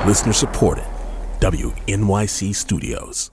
Listener supported. WNYC Studios.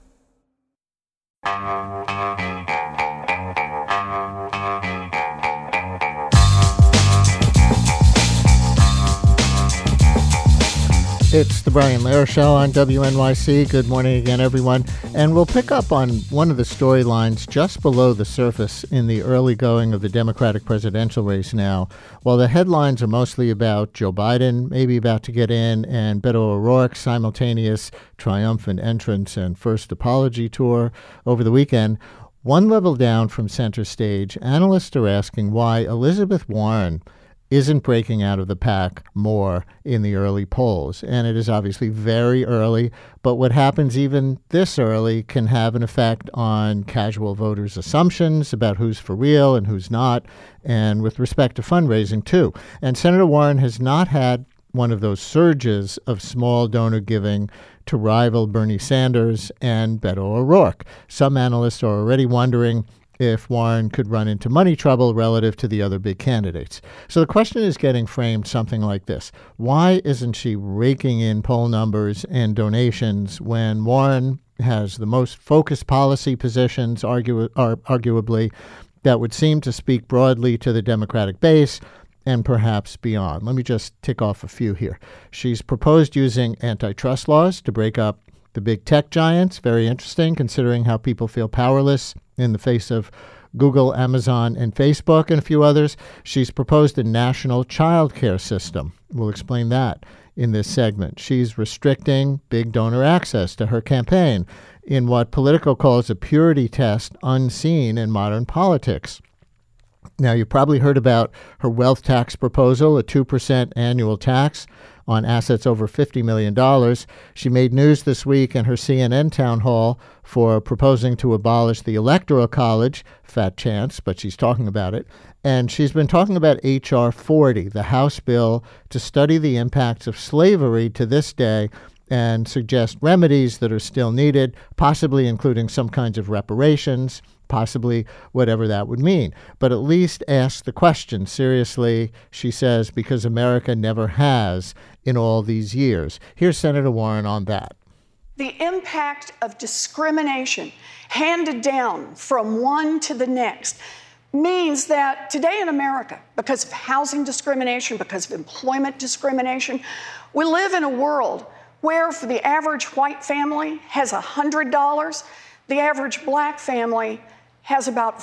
It's the Brian Lehrer Show on WNYC. Good morning again, everyone. And we'll pick up on one of the storylines just below the surface in the early going of the Democratic presidential race now. While the headlines are mostly about Joe Biden, maybe about to get in, and Beto O'Rourke's simultaneous triumphant entrance and first apology tour over the weekend, one level down from center stage, analysts are asking why Elizabeth Warren isn't breaking out of the pack more in the early polls. And it is obviously very early, but what happens even this early can have an effect on casual voters' assumptions about who's for real and who's not, and with respect to fundraising, too. And Senator Warren has not had one of those surges of small donor giving to rival Bernie Sanders and Beto O'Rourke. Some analysts are already wondering if Warren could run into money trouble relative to the other big candidates. So the question is getting framed something like this. Why isn't she raking in poll numbers and donations when Warren has the most focused policy positions, arguably, that would seem to speak broadly to the Democratic base and perhaps beyond? Let me just tick off a few here. She's proposed using antitrust laws to break up the big tech giants. Very interesting, considering how people feel powerless in the face of Google, Amazon, and Facebook, and a few others. She's proposed a national child care system. We'll explain that in this segment. She's restricting big donor access to her campaign in what Politico calls a purity test unseen in modern politics. Now, you've probably heard about her wealth tax proposal, a 2% annual tax on assets over $50 million. She made news this week in her CNN town hall for proposing to abolish the Electoral College. Fat chance, but she's talking about it. And she's been talking about H.R. 40, the House bill to study the impacts of slavery to this day and suggest remedies that are still needed, possibly including some kinds of reparations, possibly whatever that would mean. But at least ask the question seriously, she says, because America never has in all these years. Here's Senator Warren on that. The impact of discrimination handed down from one to the next means that today in America, because of housing discrimination, because of employment discrimination, we live in a world where for the average white family has $100, the average black family has about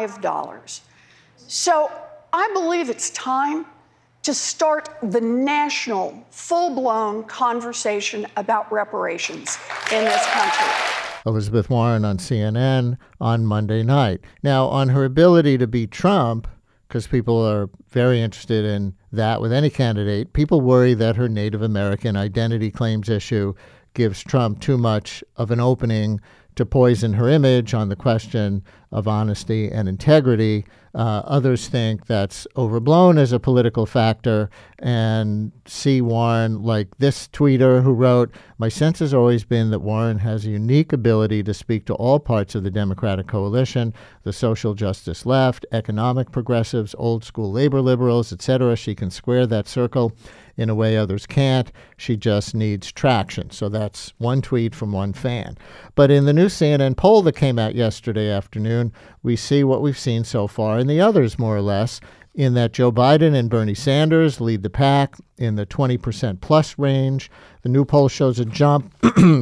$5. So I believe it's time to start the national, full-blown conversation about reparations in this country. Elizabeth Warren on CNN on Monday night. Now, on her ability to beat Trump, because people are very interested in that with any candidate, people worry that her Native American identity claims issue gives Trump too much of an opening to poison her image on the question of honesty and integrity. Others think that's overblown as a political factor and see Warren like this tweeter who wrote, "My sense has always been that Warren has a unique ability to speak to all parts of the Democratic coalition, the social justice left, economic progressives, old school labor liberals, etc. She can square that circle in a way others can't. She just needs traction." So that's one tweet from one fan. But in the new CNN poll that came out yesterday afternoon, we see what we've seen so far in the others, more or less, in that Joe Biden and Bernie Sanders lead the pack in the 20% plus range. The new poll shows a jump,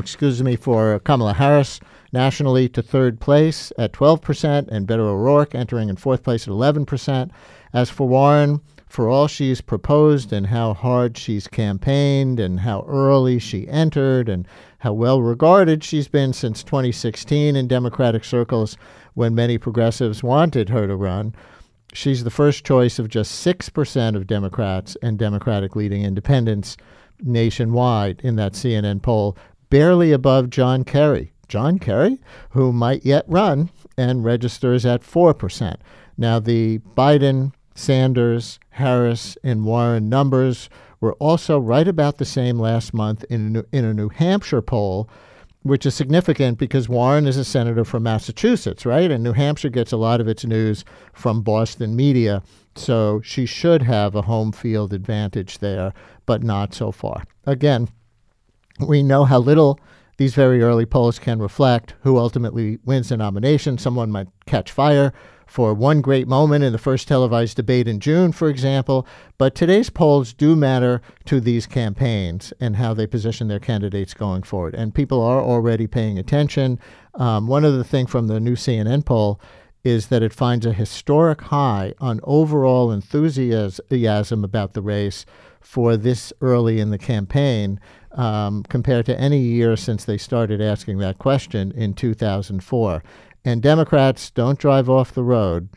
for Kamala Harris nationally to third place at 12%, and Beto O'Rourke entering in fourth place at 11%. As for Warren, for all she's proposed and how hard she's campaigned and how early she entered and how well regarded she's been since 2016 in Democratic circles when many progressives wanted her to run, she's the first choice of just 6% of Democrats and Democratic leading independents nationwide in that CNN poll, barely above John Kerry. John Kerry, who might yet run and registers at 4%. Now, the Biden, Sanders, Harris, and Warren numbers were also right about the same last month in a New Hampshire poll, which is significant because Warren is a senator from Massachusetts, right? And New Hampshire gets a lot of its news from Boston media, so she should have a home field advantage there, but not so far. Again, We know how little these very early polls can reflect who ultimately wins the nomination. Someone might catch fire for one great moment in the first televised debate in June, for example. But today's polls do matter to these campaigns and how they position their candidates going forward. And people are already paying attention. One other thing from the new CNN poll is that it finds a historic high on overall enthusiasm about the race for this early in the campaign, compared to any year since they started asking that question in 2004. And Democrats don't drive off the road,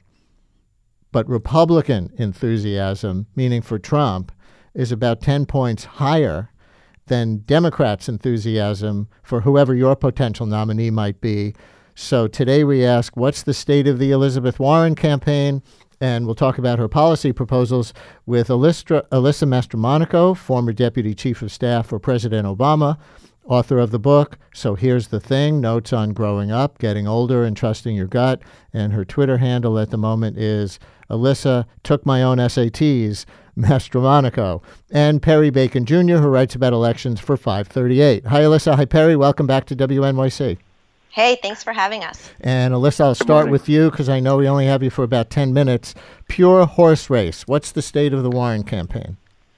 but Republican enthusiasm, meaning for Trump, is about 10 points higher than Democrats' enthusiasm for whoever your potential nominee might be. So today we ask, what's the state of the Elizabeth Warren campaign? And we'll talk about her policy proposals with Alyssa Mastromonaco, former Deputy Chief of Staff for President Obama, author of the book, So Here's the Thing, Notes on Growing Up, Getting Older, and Trusting Your Gut. And her Twitter handle at the moment is Alyssa Took My Own SATs, Mastromonaco. And Perry Bacon Jr., who writes about elections for 538. Hi, Alyssa. Hi, Perry. Welcome back to WNYC. Hey, thanks for having us. And Alyssa, I'll start with you because I know we only have you for about 10 minutes. Pure horse race. What's the state of the Warren campaign?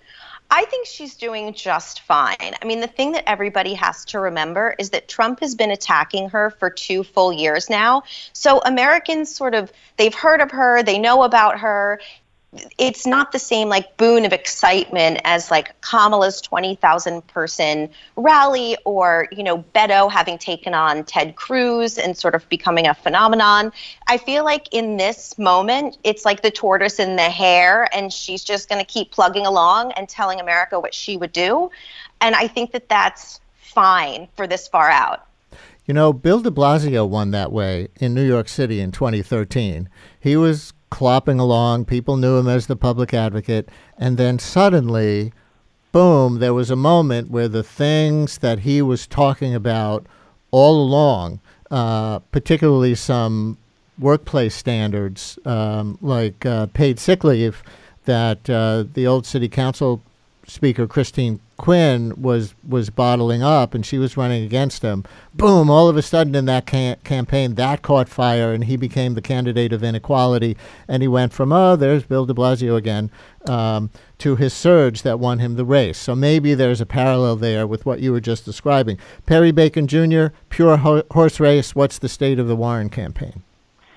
I think she's doing just fine. I mean, the thing that everybody has to remember is that Trump has been attacking her for 2 full years now. So Americans they've heard of her, they know about her. It's not the same boon of excitement as Kamala's 20,000 person rally or, Beto having taken on Ted Cruz and sort of becoming a phenomenon. I feel like in this moment, it's like the tortoise and the hare, and she's just going to keep plugging along and telling America what she would do. And I think that that's fine for this far out. Bill de Blasio won that way in New York City in 2013. He was clopping along. People knew him as the public advocate. And then suddenly, boom, there was a moment where the things that he was talking about all along, particularly some workplace standards like paid sick leave that the old city council speaker Christine Quinn was bottling up, and she was running against him. Boom, all of a sudden in that campaign, that caught fire, and he became the candidate of inequality. And he went from, there's Bill de Blasio again, to his surge that won him the race. So maybe there's a parallel there with what you were just describing. Perry Bacon Jr., pure horse race. What's the state of the Warren campaign?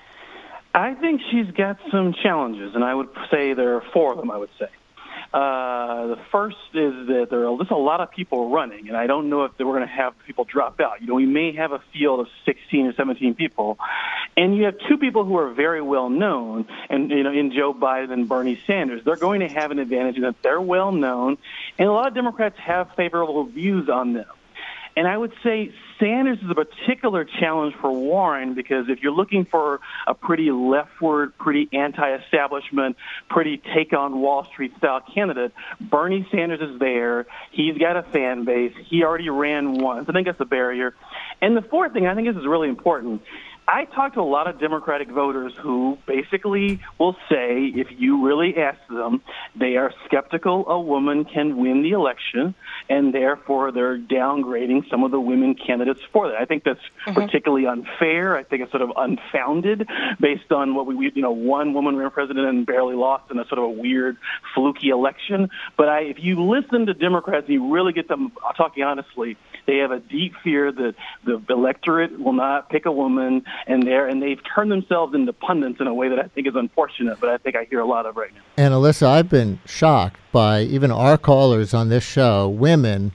I think she's got some challenges, and I would say there are 4 of them, I would say. The first is that there are just a lot of people running, and I don't know if we're going to have people drop out. We may have a field of 16 or 17 people, and you have 2 people who are very well known, and in Joe Biden and Bernie Sanders. They're going to have an advantage in that they're well known, and a lot of Democrats have favorable views on them. And I would say Sanders is a particular challenge for Warren because if you're looking for a pretty leftward, pretty anti-establishment, pretty take-on-Wall Street-style candidate, Bernie Sanders is there. He's got a fan base. He already ran once. I think that's a barrier. And the 4th thing, I think this is really important. I talk to a lot of Democratic voters who basically will say, if you really ask them, they are skeptical a woman can win the election, and therefore they're downgrading some of the women candidates for that. I think that's particularly unfair. I think it's sort of unfounded based on what one woman ran president and barely lost in a sort of a weird, fluky election. But if you listen to Democrats, you really get them talking honestly. They have a deep fear that the electorate will not pick a woman, and they've turned themselves into pundits in a way that I think is unfortunate, but I think I hear a lot of right now. And Alyssa, I've been shocked by even our callers on this show, women,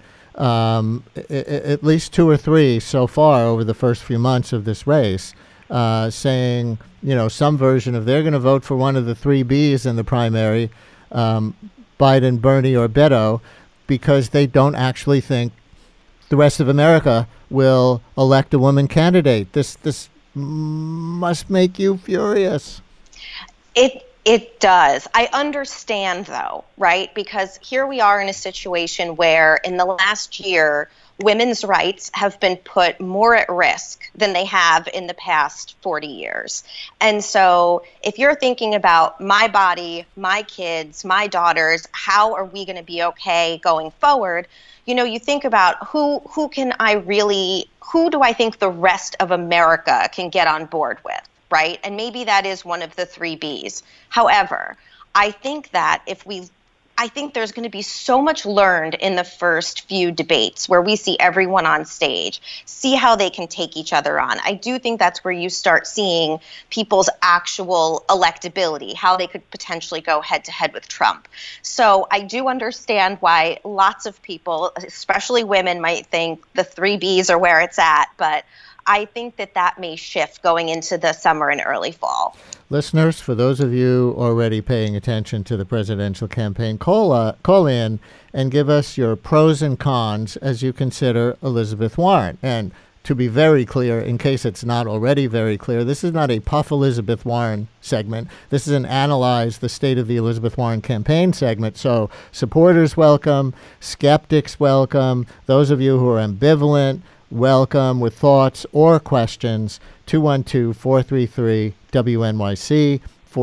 at least 2 or 3 so far over the first few months of this race, saying, some version of they're going to vote for one of the 3 Bs in the primary, Biden, Bernie, or Beto, because they don't actually think the rest of America will elect a woman candidate. This must make you furious. It does. I understand, though, right? Because here we are in a situation where in the last year, women's rights have been put more at risk than they have in the past 40 years. And so if you're thinking about my body, my kids, my daughters, how are we going to be okay going forward? You think about who do I think the rest of America can get on board with, right? And maybe that is one of the 3 Bs. However, I think there's going to be so much learned in the first few debates where we see everyone on stage, see how they can take each other on. I do think that's where you start seeing people's actual electability, how they could potentially go head to head with Trump. So I do understand why lots of people, especially women, might think the 3 Bs are where it's at, but I think that may shift going into the summer and early fall. Listeners, for those of you already paying attention to the presidential campaign, call in and give us your pros and cons as you consider Elizabeth Warren. And to be very clear, in case it's not already very clear, this is not a Puff Elizabeth Warren segment. This is an Analyze the State of the Elizabeth Warren Campaign segment. So supporters welcome, skeptics welcome, those of you who are ambivalent, welcome with thoughts or questions. 212-433-WNYC,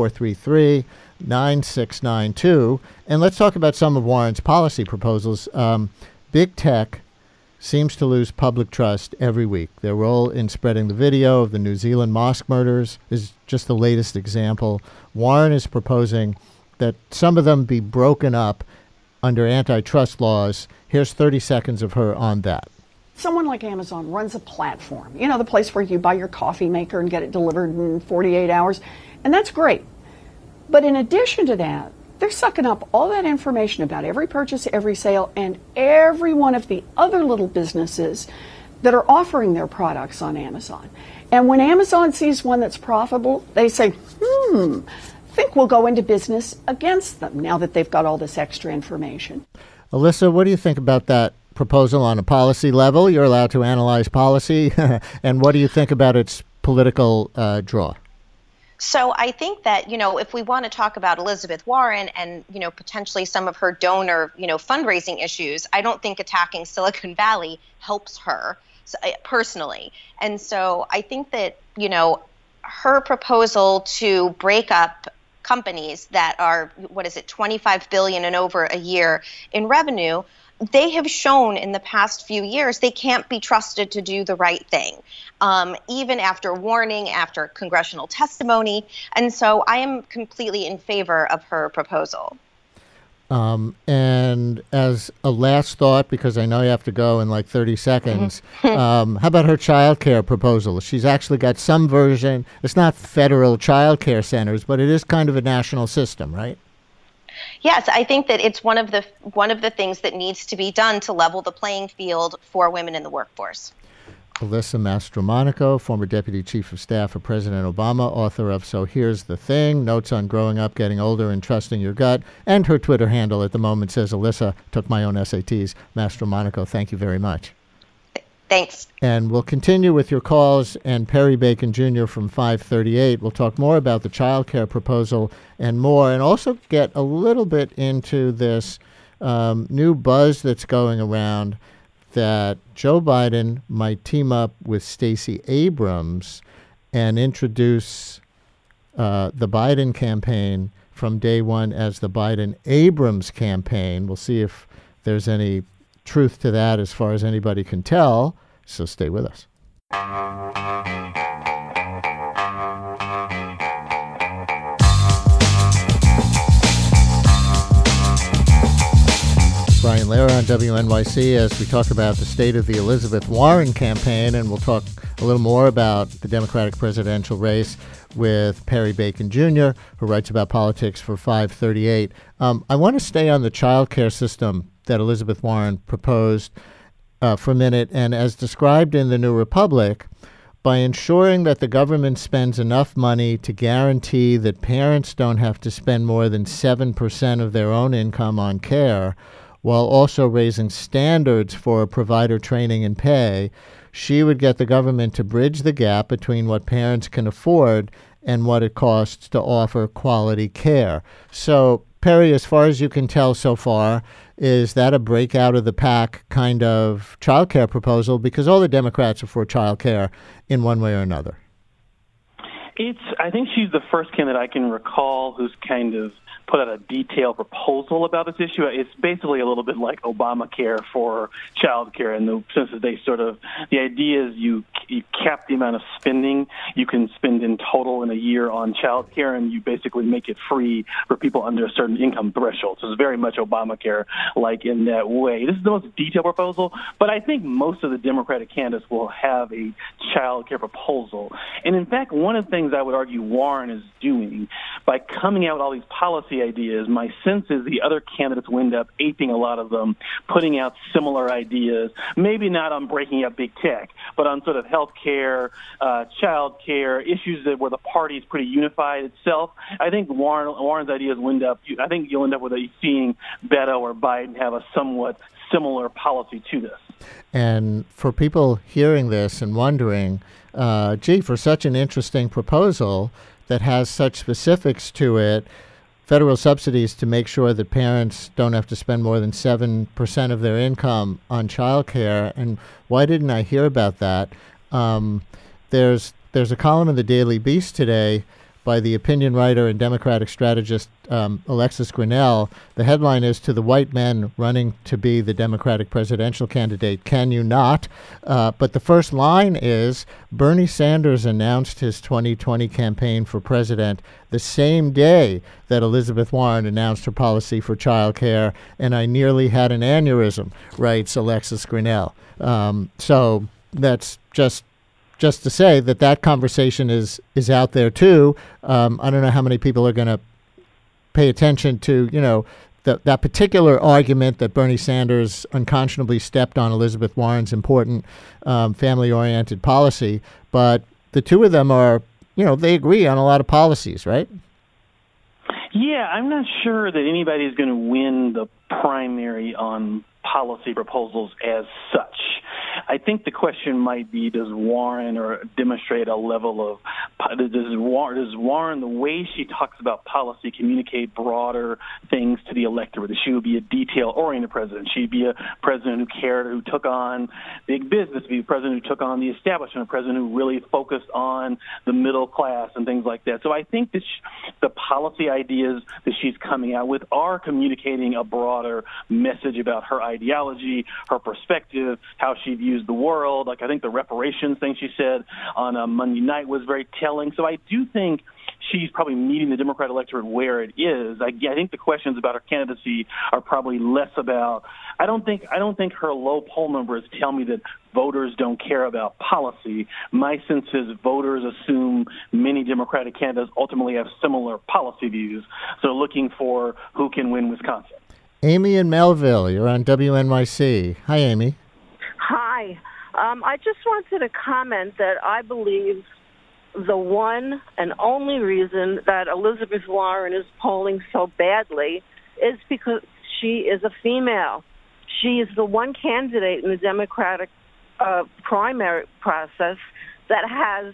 433-9692. And let's talk about some of Warren's policy proposals. Big tech seems to lose public trust every week. Their role in spreading the video of the New Zealand mosque murders is just the latest example. Warren is proposing that some of them be broken up under antitrust laws. Here's 30 seconds of her on that. Someone like Amazon runs a platform, the place where you buy your coffee maker and get it delivered in 48 hours, and that's great. But in addition to that, they're sucking up all that information about every purchase, every sale, and every one of the other little businesses that are offering their products on Amazon. And when Amazon sees one that's profitable, they say, think we'll go into business against them now that they've got all this extra information. Alyssa, what do you think about that proposal on a policy level? You're allowed to analyze policy. And what do you think about its political draw? So I think that, if we want to talk about Elizabeth Warren and, potentially some of her donor, fundraising issues, I don't think attacking Silicon Valley helps her personally. And so I think that, her proposal to break up companies that are, $25 billion and over a year in revenue, they have shown in the past few years they can't be trusted to do the right thing, even after warning, after congressional testimony. And so I am completely in favor of her proposal. And as a last thought, because I know you have to go in like 30 seconds, how about her child care proposal? She's actually got some version. It's not federal child care centers, but it is kind of a national system, right? Yes, I think that it's one of the things that needs to be done to level the playing field for women in the workforce. Alyssa Mastromonaco, former Deputy Chief of Staff for President Obama, author of So Here's the Thing, Notes on Growing Up, Getting Older, and Trusting Your Gut, and her Twitter handle at the moment says, Alyssa took my own SATs. Mastromonaco, thank you very much. Thanks. And we'll continue with your calls, and Perry Bacon Jr. from 538. We'll talk more about the child care proposal and more, and also get a little bit into this new buzz that's going around that Joe Biden might team up with Stacey Abrams and introduce the Biden campaign from day one as the Biden-Abrams campaign. We'll see if there's any truth to that as far as anybody can tell, so stay with us. Brian Lehrer on WNYC as we talk about the state of the Elizabeth Warren campaign, and we'll talk a little more about the Democratic presidential race with Perry Bacon Jr., who writes about politics for 538. I want to stay on the child care system that Elizabeth Warren proposed for a minute, and as described in the New Republic, by ensuring that the government spends enough money to guarantee that parents don't have to spend more than 7% of their own income on care, while also raising standards for provider training and pay, she would get the government to bridge the gap between what parents can afford and what it costs to offer quality care. So Perry, as far as you can tell so far, is that a break out of the pack kind of child care proposal? Because all the Democrats are for child care in one way or another. I think she's the first candidate I can recall who's kind of put out a detailed proposal about this issue. It's basically a little bit like Obamacare for child care in the sense that the idea is you cap the amount of spending you can spend in total in a year on child care, and you basically make it free for people under a certain income threshold. So it's very much Obamacare like in that way. This is the most detailed proposal, but I think most of the Democratic candidates will have a child care proposal. And in fact, one of the things I would argue Warren is doing by coming out with all these policy ideas, my sense is the other candidates will end up aping a lot of them, putting out similar ideas, maybe not on breaking up big tech, but on sort of health care, child care, issues where the party is pretty unified itself. I think Warren's ideas will end up, I think you'll end up with seeing Beto or Biden have a somewhat similar policy to this. And for people hearing this and wondering, for such an interesting proposal that has such specifics to it, federal subsidies to make sure that parents don't have to spend more than 7% of their income on child care. And why didn't I hear about that? There's a column in the Daily Beast today by the opinion writer and Democratic strategist Alexis Grinnell. The headline is, "To the white men running to be the Democratic presidential candidate, can you not?" But the first line is, "Bernie Sanders announced his 2020 campaign for president the same day that Elizabeth Warren announced her policy for child care, and I nearly had an aneurysm," writes Alexis Grinnell. So that's just to say that conversation is out there too. I don't know how many people are going to pay attention to, that particular argument that Bernie Sanders unconscionably stepped on Elizabeth Warren's important family-oriented policy. But the two of them are, they agree on a lot of policies, right? Yeah, I'm not sure that anybody's going to win the primary on policy proposals as such. I think the question might be, does Warren demonstrate a level of, does Warren, the way she talks about policy, communicate broader things to the electorate? That she would be a detail-oriented president. She'd be a president who cared, who took on big business, be a president who took on the establishment, a president who really focused on the middle class and things like that. So I think that the policy ideas that she's coming out with are communicating a broader message about her ideology, her perspective, how she views the world. Like, I think the reparations thing she said on Monday night was very telling. So I do think she's probably meeting the Democrat electorate where it is. I think the questions about her candidacy are probably less about. I don't think her low poll numbers tell me that voters don't care about policy. My sense is voters assume many Democratic candidates ultimately have similar policy views. So looking for who can win Wisconsin. Amy in Melville, you're on WNYC. Hi, Amy. Hi. I just wanted to comment that I believe the one and only reason that Elizabeth Warren is polling so badly is because she is a female. She is the one candidate in the Democratic primary process that has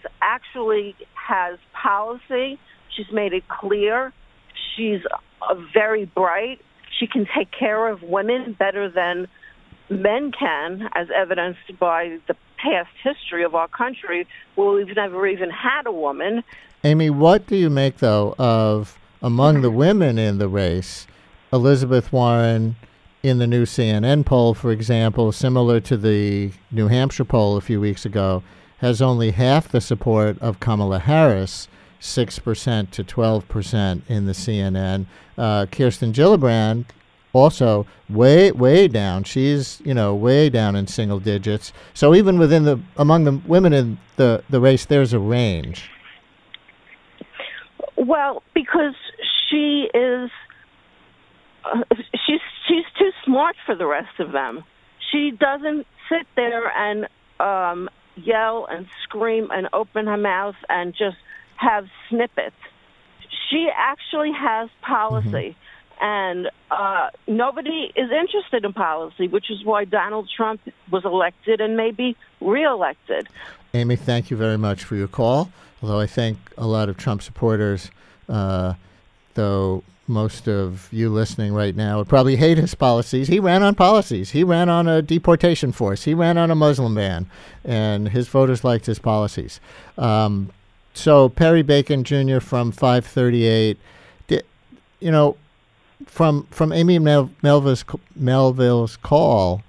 policy. She's made it clear. She's very bright. She can take care of women better than men can, as evidenced by the past history of our country, where we've never even had a woman. Amy, what do you make, though, of, among the women in the race, Elizabeth Warren in the new CNN poll, for example, similar to the New Hampshire poll a few weeks ago, has only half the support of Kamala Harris, 6% to 12% in the CNN. Kirsten Gillibrand, also way down. She's, way down in single digits. So even among the women in the race, there's a range. Well, because she is, she's too smart for the rest of them. She doesn't sit there and yell and scream and open her mouth and just have snippets. She actually has policy. Mm-hmm. And nobody is interested in policy, which is why Donald Trump was elected and maybe reelected. Amy, thank you very much for your call. Although I think a lot of Trump supporters, though most of you listening right now would probably hate his policies. He ran on policies. He ran on a deportation force. He ran on a Muslim ban, and his voters liked his policies. So Perry Bacon Jr. from 538, from Amy Melville's call,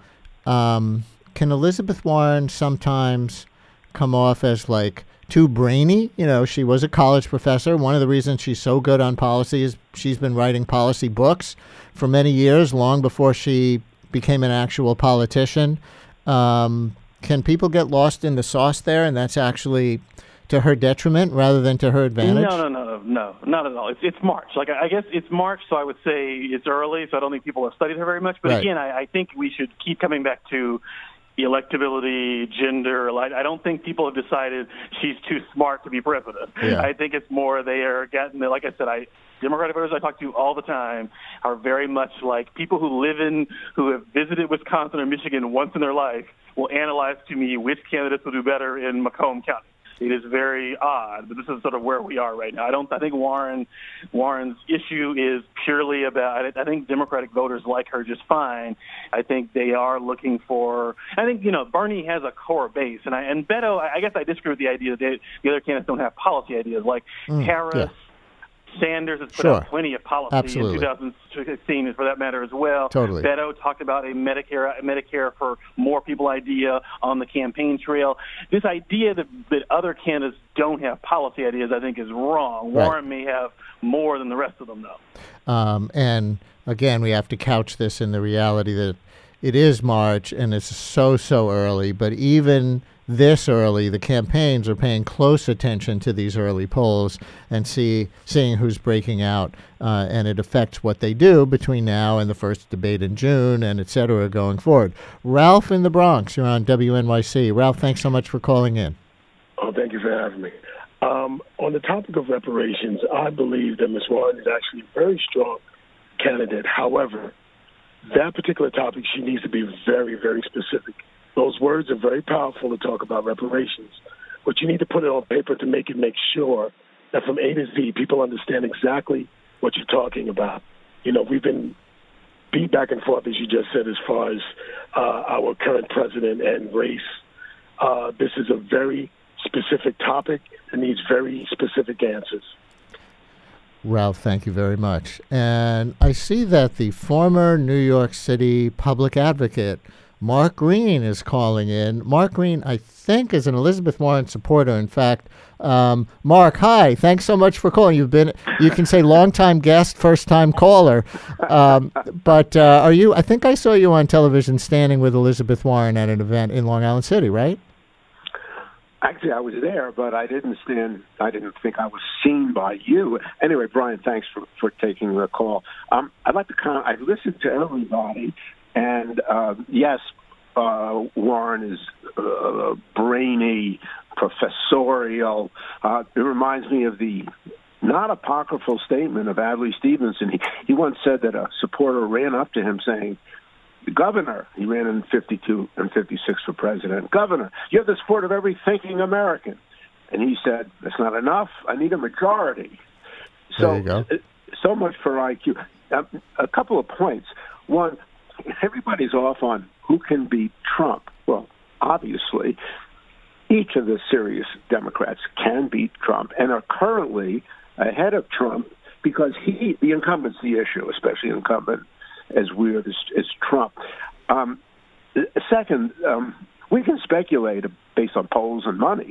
can Elizabeth Warren sometimes come off as like too brainy? She was a college professor. One of the reasons she's so good on policy is she's been writing policy books for many years, long before she became an actual politician. Can people get lost in the sauce there, and that's actually to her detriment rather than to her advantage? No, not at all. It's March. I guess it's March, so I would say it's early, so I don't think people have studied her very much. But Again, I think we should keep coming back to electability, gender. I don't think people have decided she's too smart to be president. Yeah. I think it's more they are getting, like I said, Democratic voters I talk to all the time are very much like people who have visited Wisconsin or Michigan once in their life will analyze to me which candidates will do better in Macomb County. It is very odd, but this is sort of where we are right now. I think Warren's issue is purely about. I think Democratic voters like her just fine. I think they are looking for. I think Bernie has a core base, and Beto. I guess I disagree with the idea that the other candidates don't have policy ideas like Harris. Yeah. Sanders has put out plenty of policy in 2016, and for that matter as well. Totally. Beto talked about a Medicare for more people idea on the campaign trail. This idea that other candidates don't have policy ideas, I think, is wrong. Right. Warren may have more than the rest of them, though. And again, we have to couch this in the reality that it is March and it's so early, but even this early, the campaigns are paying close attention to these early polls and seeing who's breaking out, and it affects what they do between now and the first debate in June and et cetera going forward. Ralph in the Bronx, you're on WNYC. Ralph, thanks so much for calling in. Oh, thank you for having me. On the topic of reparations, I believe that Ms. Warren is actually a very strong candidate. However, that particular topic, she needs to be very, very specific. Those words are very powerful to talk about reparations, but you need to put it on paper to make sure that from A to Z, people understand exactly what you're talking about. We've been beat back and forth, as you just said, as far as our current president and race. This is a very specific topic and needs very specific answers. Ralph, thank you very much. And I see that the former New York City public advocate, Mark Green, is calling in. Mark Green, I think, is an Elizabeth Warren supporter. In fact, Mark, hi. Thanks so much for calling. You can say longtime guest, first-time caller. But are you? I think I saw you on television standing with Elizabeth Warren at an event in Long Island City, right? Actually, I was there, but I didn't stand. I didn't think I was seen by you. Anyway, Brian, thanks for taking the call. I'd like to comment. I've listened to everybody. And yes, Warren is brainy, professorial. It reminds me of the not apocryphal statement of Adlai Stevenson. He once said that a supporter ran up to him saying, "Governor," he ran in 52 and 56 for president, "Governor, you have the support of every thinking American." And he said, "That's not enough. I need a majority." There you go. So much for IQ. A couple of points. One, everybody's off on who can beat Trump. Well, obviously, each of the serious Democrats can beat Trump and are currently ahead of Trump because the incumbent's the issue, especially incumbent as weird as Trump. Second, we can speculate based on polls and money.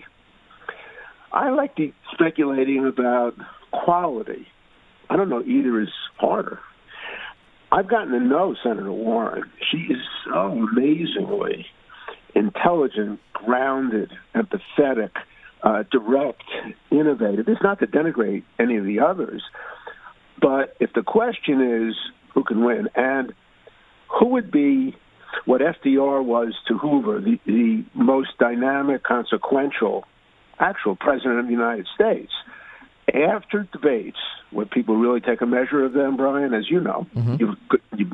I like speculating about quality. I don't know, either is harder. I've gotten to know Senator Warren. She is so amazingly intelligent, grounded, empathetic, direct, innovative. It's not to denigrate any of the others, but if the question is who can win and who would be what FDR was to Hoover, the most dynamic, consequential, actual president of the United States, after debates, where people really take a measure of them, Brian, as you know, you've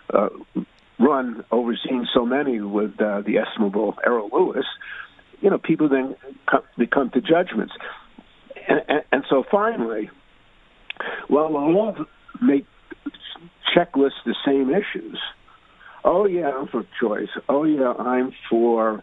overseen so many with the estimable Errol Lewis, people then come to judgments. And so finally, well, all make checklist the same issues. Oh, yeah, I'm for choice. Oh, yeah, I'm for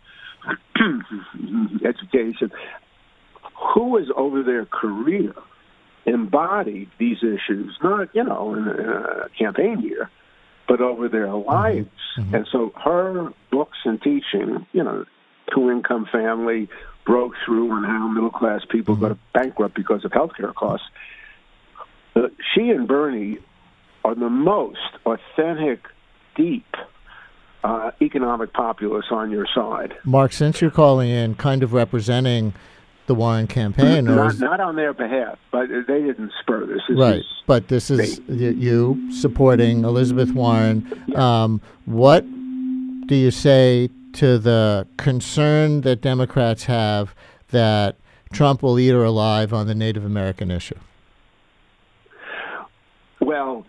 education. Who is over their career embodied these issues, not, in a campaign year, but over their lives? Mm-hmm. And so her books and teaching, two-income family, broke through, and how middle-class people go to bankrupt because of healthcare costs. She and Bernie are the most authentic, deep economic populists on your side. Mark, since you're calling in kind of representing the Warren campaign. Not on their behalf, but they didn't spur this. But this is you supporting Elizabeth Warren. What do you say to the concern that Democrats have that Trump will eat her alive on the Native American issue? Well,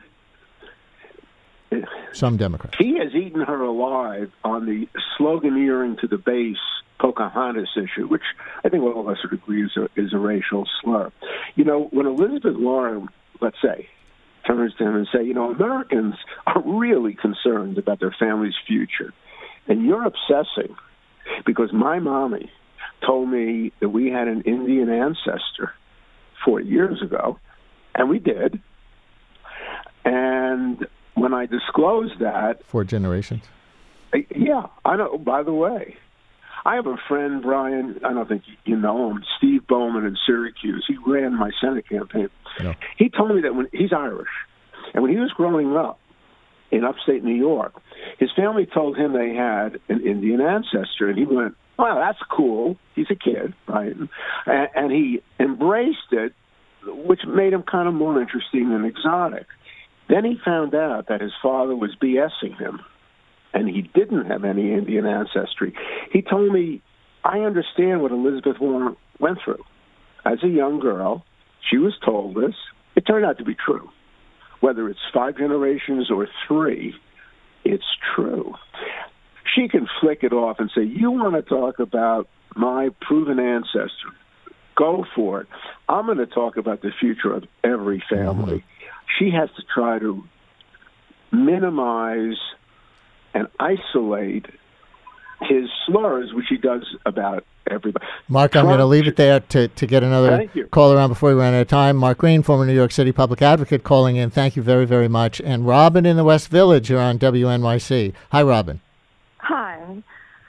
some Democrats. He has eaten her alive on the sloganeering to the base Pocahontas issue, which I think all of us would agree is a racial slur. When Elizabeth Warren, let's say, turns to him and say, Americans are really concerned about their family's future, and you're obsessing because my mommy told me that we had an Indian ancestor 40 years ago, and we did. And when I disclosed that... 4 generations. Yeah, I know. By the way, I have a friend, Brian, I don't think you know him, Steve Bowman in Syracuse. He ran my Senate campaign. No. He told me that he's Irish, and when he was growing up in upstate New York, his family told him they had an Indian ancestor, and he went, well, that's cool. He's a kid, right? And he embraced it, which made him kind of more interesting and exotic. Then he found out that his father was BSing him, and he didn't have any Indian ancestry. He told me, I understand what Elizabeth Warren went through. As a young girl, she was told this. It turned out to be true. Whether it's 5 generations or 3, it's true. She can flick it off and say, you want to talk about my proven ancestor? Go for it. I'm going to talk about the future of every family. Mm-hmm. She has to try to minimize and isolate his slurs, which he does about everybody. Mark, I'm going to leave it there to get another call around before we run out of time. Mark Green, former New York City public advocate, calling in. Thank you very, very much. And Robin in the West Village, you're on WNYC. Hi, Robin. Hi.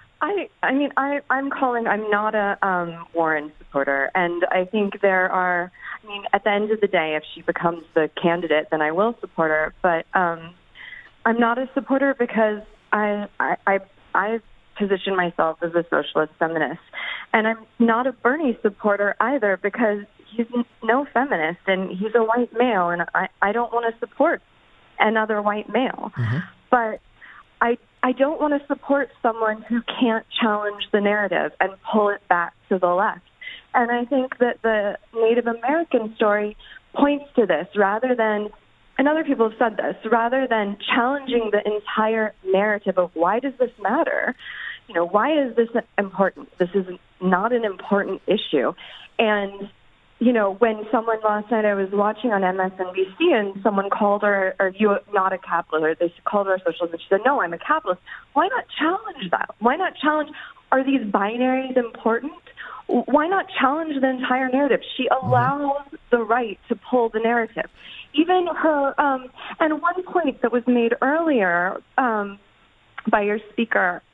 I'm calling. I'm not a Warren supporter, and I think at the end of the day, if she becomes the candidate, then I will support her. But I'm not a supporter because I position myself as a socialist feminist, and I'm not a Bernie supporter either because he's no feminist and he's a white male, and I don't want to support another white male. Mm-hmm. But I don't want to support someone who can't challenge the narrative and pull it back to the left. And I think that the Native American story points to this rather than, and other people have said this, rather than challenging the entire narrative of why does this matter? Why is this important? This is not an important issue. And when someone last night, I was watching on MSNBC and someone called her, are you not a capitalist? Or they called her a socialist, and she said, no, I'm a capitalist. Why not challenge that? Why not challenge, are these binaries important? Why not challenge the entire narrative? She allows the right to pull the narrative. Even her, and one point that was made earlier by your speaker,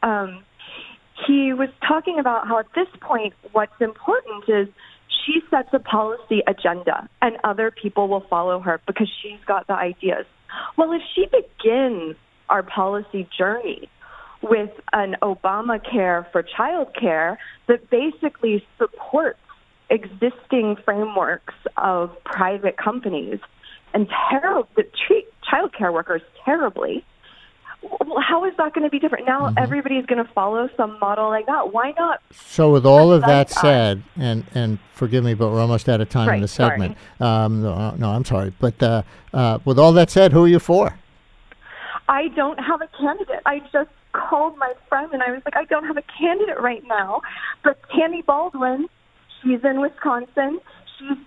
he was talking about how at this point what's important is she sets a policy agenda and other people will follow her because she's got the ideas. Well, if she begins our policy journey with an Obamacare for childcare that basically supports existing frameworks of private companies and that treat childcare workers terribly, well, how is that going to be different? Now everybody's going to follow some model like that. Why not? So with all of that said, and forgive me, but we're almost out of time in the segment. No, I'm sorry. But with all that said, who are you for? I don't have a candidate. I just called my friend and I was like, I don't have a candidate right now. But Tammy Baldwin, she's in Wisconsin. She's the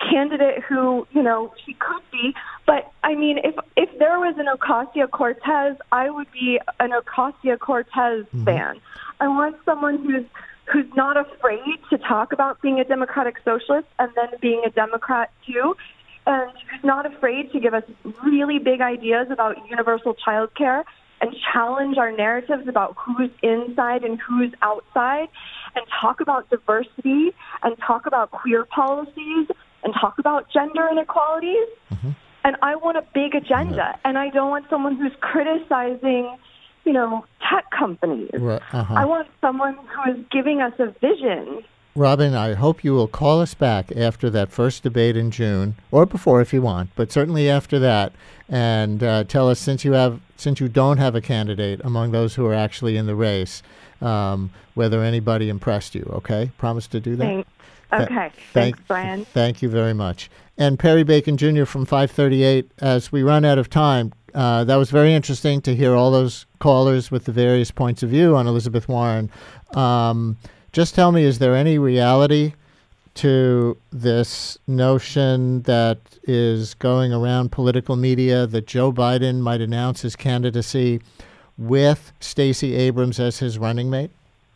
candidate who, she could be. But, I mean, if there was an Ocasio-Cortez, I would be an Ocasio-Cortez fan. I want someone who's not afraid to talk about being a democratic socialist and then being a Democrat, too, and who's not afraid to give us really big ideas about universal child care and challenge our narratives about who's inside and who's outside, and talk about diversity and talk about queer policies and talk about gender inequalities. And I want a big agenda, and I don't want someone who's criticizing, tech companies. I want someone who is giving us a vision. Robin, I hope you will call us back after that first debate in June, or before if you want, but certainly after that, and tell us, since you don't have a candidate among those who are actually in the race, whether anybody impressed you. Okay, promise to do that. Thanks. Okay. Thanks, Brian. Thank you very much. And Perry Bacon Jr. from 538. As we run out of time, that was very interesting to hear all those callers with the various points of view on Elizabeth Warren. Just tell me, is there any reality to this notion that is going around political media that Joe Biden might announce his candidacy with Stacey Abrams as his running mate?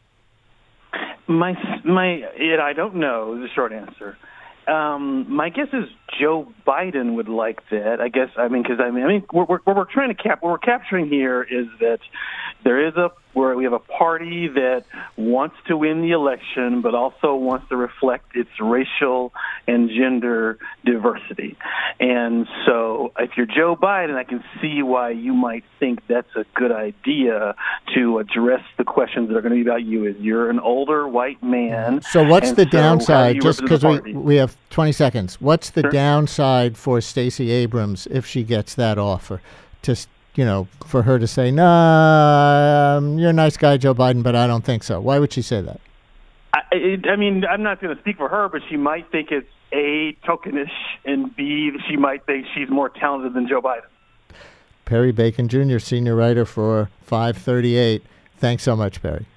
I don't know is the short answer. My guess is Joe Biden would like that. What we're capturing here is that we have a party that wants to win the election, but also wants to reflect its racial and gender diversity. And so, if you're Joe Biden, I can see why you might think that's a good idea to address the questions that are going to be about you. Is you're an older white man. So what's the downside? Just because we have 20 seconds. What's the downside for Stacey Abrams if she gets that offer? Just, for her to say, nah, you're a nice guy, Joe Biden, but I don't think so. Why would she say that? I'm not going to speak for her, but she might think it's A, tokenish, and B, she might think she's more talented than Joe Biden. Perry Bacon Jr., senior writer for 538. Thanks so much, Perry.